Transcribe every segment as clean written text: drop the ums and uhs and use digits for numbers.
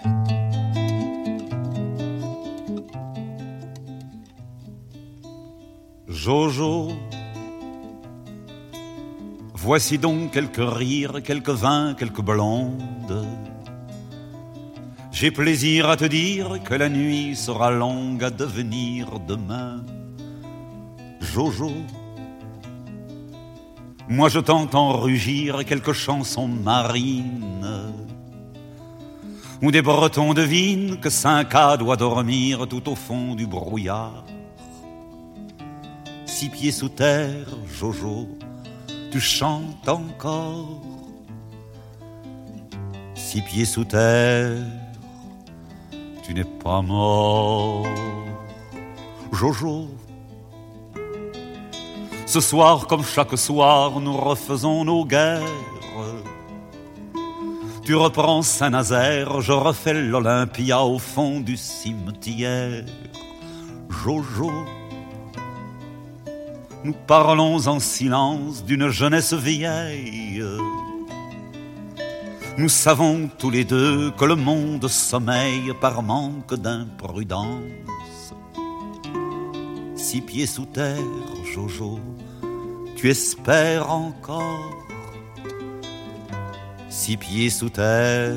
Jojo, voici donc quelques rires, quelques vins, quelques blondes. J'ai plaisir à te dire que la nuit sera longue à devenir demain. Jojo, moi je t'entends rugir quelques chansons marines, où des Bretons devinent que 5A doit dormir tout au fond du brouillard. 6 pieds sous terre, Jojo, tu chantes encore. 6 pieds sous terre, tu n'es pas mort. Jojo, ce soir comme chaque soir, nous refaisons nos guerres. Tu reprends Saint-Nazaire, je refais l'Olympia au fond du cimetière. Jojo, nous parlons en silence d'une jeunesse vieille. Nous savons tous les deux que le monde sommeille par manque d'imprudence. 6 pieds sous terre, Jojo, tu espères encore. 6 pieds sous terre,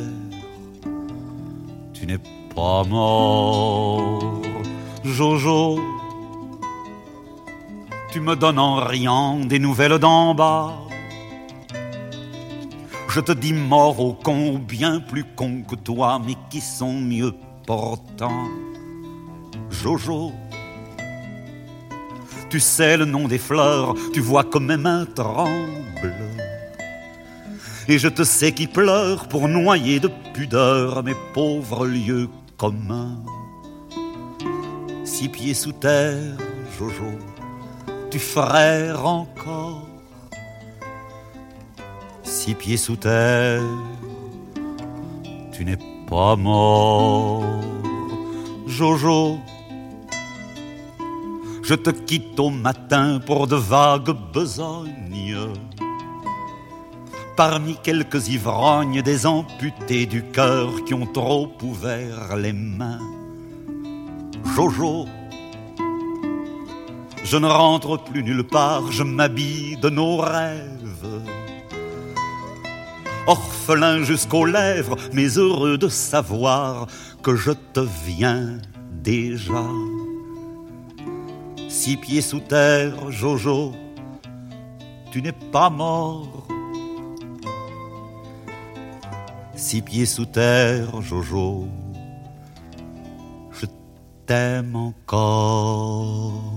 tu n'es pas mort. Jojo, tu me donnes en riant des nouvelles d'en bas. Je te dis mort aux cons, bien plus cons que toi, mais qui sont mieux portants. Jojo, tu sais le nom des fleurs, tu vois que mes mains tremblent. Et je te sais qui pleure pour noyer de pudeur mes pauvres lieux communs. 6 pieds sous terre, Jojo, tu frères encore. 6 pieds sous terre, tu n'es pas mort. Jojo, je te quitte au matin pour de vagues besognes. Parmi quelques ivrognes, des amputés du cœur qui ont trop ouvert les mains. Jojo, je ne rentre plus nulle part, je m'habille de nos rêves. Orphelin jusqu'aux lèvres, mais heureux de savoir que je te viens déjà. 6 pieds sous terre, Jojo, tu n'es pas mort. 6 pieds sous terre, Jojo, je t'aime encore.